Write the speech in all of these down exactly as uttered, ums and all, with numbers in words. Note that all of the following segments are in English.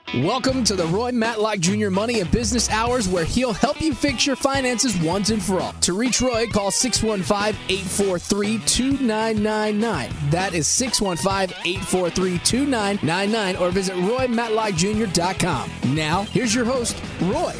Welcome to the Roy Matlock Junior Money and Business Hours, where he'll help you fix your finances once and for all. To reach Roy, call six one five, eight four three, two nine nine nine. That is six one five, eight four three, two nine nine nine, or visit roy matlock junior dot com. Now, here's your host, Roy.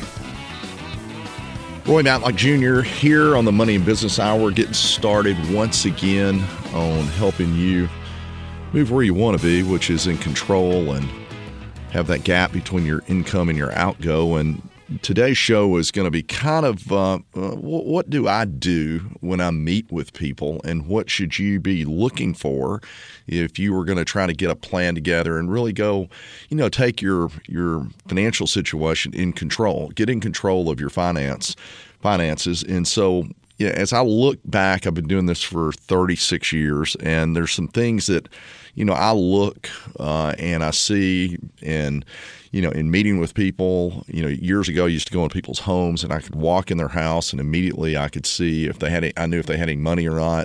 Roy Matlock Junior here on the Money and Business Hour, getting started once again on helping you move where you want to be, which is in control and have that gap between your income and your outgo. And today's show is going to be kind of uh, uh, what do I do when I meet with people, and what should you be looking for if you were going to try to get a plan together and really go, you know, take your your financial situation in control, get in control of your finance finances. And so, yeah, as I look back, I've been doing this for thirty-six years, and there's some things that, you know, I look uh, and I see, and, you know, in meeting with people, you know, years ago I used to go in people's homes and I could walk in their house and immediately I could see if they had, any, I knew if they had any money or not,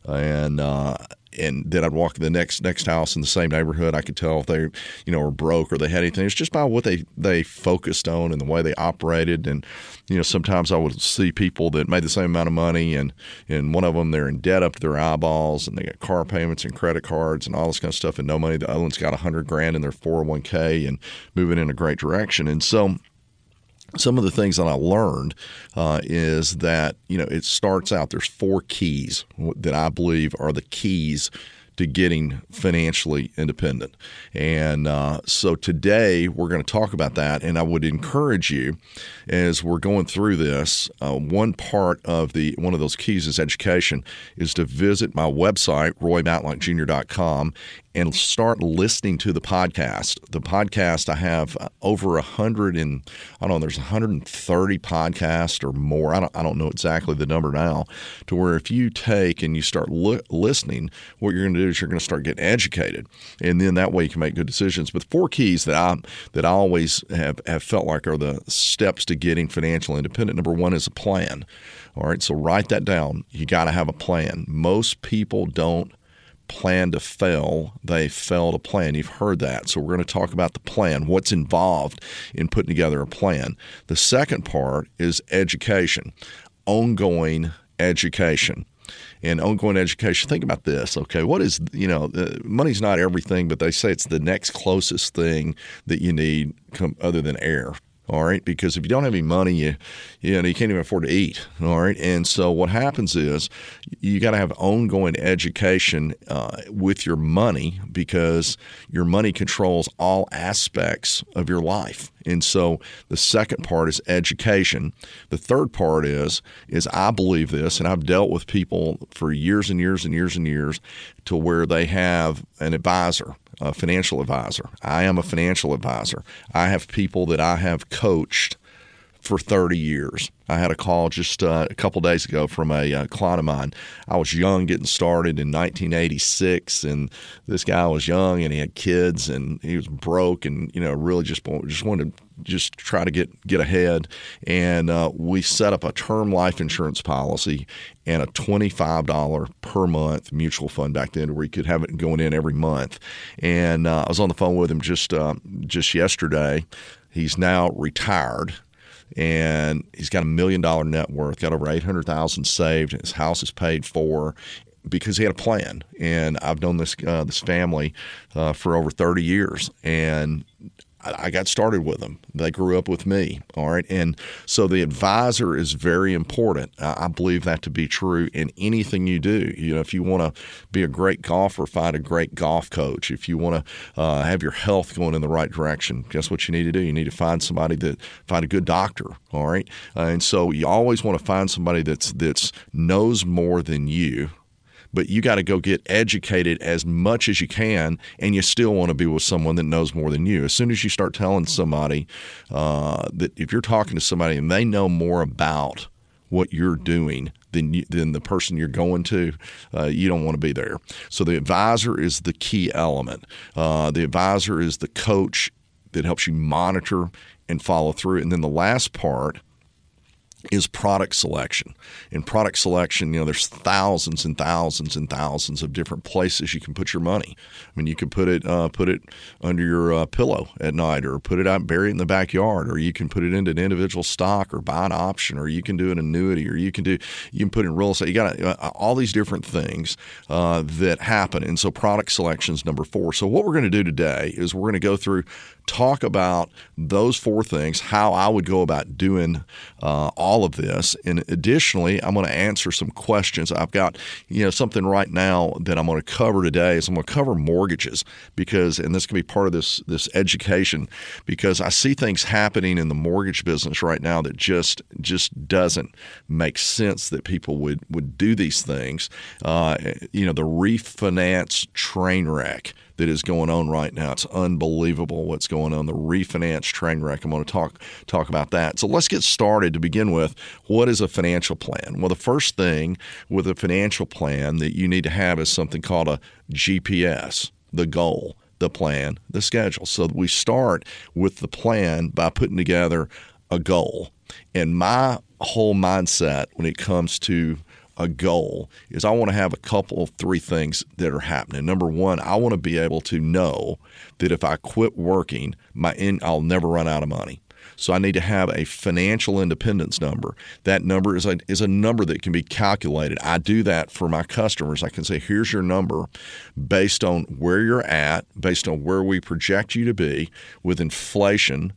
and uh, and then I'd walk to the next next house in the same neighborhood. I could tell if they, you know, were broke or they had anything. It's just by what they, they focused on and the way they operated. And, you know, sometimes I would see people that made the same amount of money, and, and one of them, they're in debt up to their eyeballs, and they got car payments and credit cards and all this kind of stuff and no money. The other one's got a hundred grand in their four oh one k and moving in a great direction. And so some of the things that I learned uh, is that, you know, it starts out, there's four keys that I believe are the keys to getting financially independent. And uh, so today we're going to talk about that. And I would encourage you, as we're going through this, uh, one part of the one of those keys is education, is to visit my website, roy matlock junior dot com, and start listening to the podcast. The podcast, I have over a hundred and I don't know, there's one hundred thirty podcasts or more. I don't, I don't know exactly the number now, to where if you take and you start li- listening, what you're going to do is you're going to start getting educated, and then that way you can make good decisions. But the four keys that I that I always have, have felt like are the steps to getting financially independent. Number one is a plan. All right, so write that down. You got to have a plan. Most people don't plan to fail, they fail to plan. You've heard that. So we're going to talk about the plan, what's involved in putting together a plan. The second part is education, ongoing education. And ongoing education, think about this, okay? What is, you know, uh, money's not everything, but they say it's the next closest thing that you need come, other than air. All right, because if you don't have any money, you you know you can't even afford to eat. All right, and so what happens is you got to have ongoing education uh, with your money, because your money controls all aspects of your life. And so the second part is education. The third part is is I believe this, and I've dealt with people for years and years and years and years, to where they have an advisor, a financial advisor. I am a financial advisor. I have people that I have coached for thirty years. I had a call just uh, a couple days ago from a uh, client of mine. I was young, getting started in nineteen eighty-six, and this guy was young and he had kids and he was broke, and you know really just just wanted to just try to get get ahead. And uh, we set up a term life insurance policy and a twenty-five dollars per month mutual fund back then, where you could have it going in every month. And uh, I was on the phone with him just uh, just yesterday. He's now retired, and he's got a million dollar net worth, got over eight hundred thousand saved. His house is paid for because he had a plan. And I've known this uh, this family uh, for over thirty years, and I got started with them. They grew up with me, all right? And so the advisor is very important. I believe that to be true in anything you do. You know, if you want to be a great golfer, find a great golf coach. If you want to uh, have your health going in the right direction, guess what you need to do? You need to find somebody that find a good doctor, all right? Uh, and so you always want to find somebody that's that's knows more than you. But you got to go get educated as much as you can, and you still want to be with someone that knows more than you. As soon as you start telling somebody uh, that if you're talking to somebody and they know more about what you're doing than you, than the person you're going to, uh, you don't want to be there. So the advisor is the key element. Uh, the advisor is the coach that helps you monitor and follow through. And then the last part is product selection. In product selection, you know, there's thousands and thousands and thousands of different places you can put your money. I mean, you can put it uh, put it under your uh, pillow at night, or put it out, bury it in the backyard, or you can put it into an individual stock, or buy an option, or you can do an annuity, or you can do you can put it in real estate. You got uh, all these different things uh, that happen, and so product selection is number four. So what we're going to do today is we're going to go through, talk about those four things, how I would go about doing uh, all of this. And additionally, I'm going to answer some questions. I've got, you know, something right now that I'm going to cover today is I'm going to cover mortgages, because, and this can be part of this, this education, because I see things happening in the mortgage business right now that just, just doesn't make sense that people would, would do these things. Uh, you know, the refinance train wreck that is going on right now. It's unbelievable what's going on. The refinance train wreck. I'm going to talk talk about that. So let's get started. To begin with, what is a financial plan? Well, the first thing with a financial plan that you need to have is something called a G P S, the goal, the plan, the schedule. So we start with the plan by putting together a goal. And my whole mindset when it comes to a goal is I want to have a couple of three things that are happening. Number one, I want to be able to know that if I quit working, my in, I'll never run out of money. So I need to have a financial independence number. That number is a, is a number that can be calculated. I do that for my customers. I can say, here's your number based on where you're at, based on where we project you to be with inflation,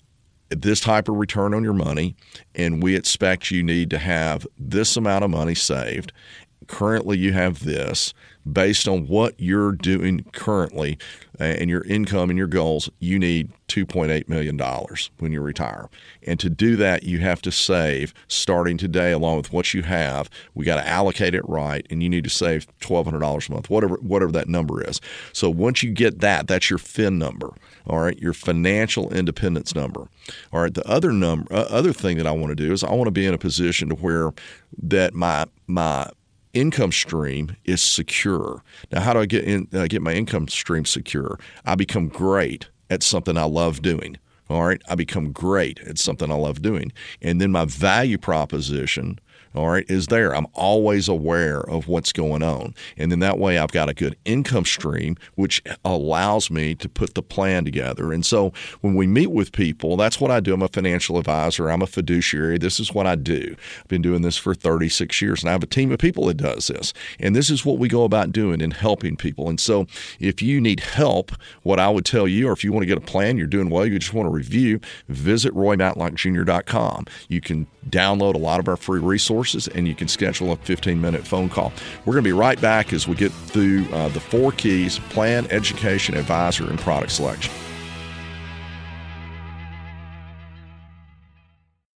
this type of return on your money, and we expect you need to have this amount of money saved. Currently, you have this. Based on what you're doing currently and your income and your goals, you need two point eight million dollars when you retire. And to do that, you have to save, starting today, along with what you have. We got to allocate it right, and you need to save twelve hundred dollars a month, whatever whatever that number is. So once you get that, that's your F I N number, all right, your financial independence number. All right, the other number, uh, other thing that I want to do is I want to be in a position to where that my my income stream is secure. Now, how do I get in, uh, get my income stream secure? I become great at something I love doing. All right, I become great at something I love doing, and then my value proposition, all right, is there. I'm always aware of what's going on. And then that way I've got a good income stream, which allows me to put the plan together. And so when we meet with people, that's what I do. I'm a financial advisor. I'm a fiduciary. This is what I do. I've been doing this for thirty-six years, and I have a team of people that does this. And this is what we go about doing and helping people. And so if you need help, what I would tell you, or if you want to get a plan, you're doing well, you just want to review, visit roy matlock junior dot com. You can download a lot of our free resources, and you can schedule a fifteen minute phone call. We're going to be right back as we get through uh, the four keys: plan, education, advisor, and product selection.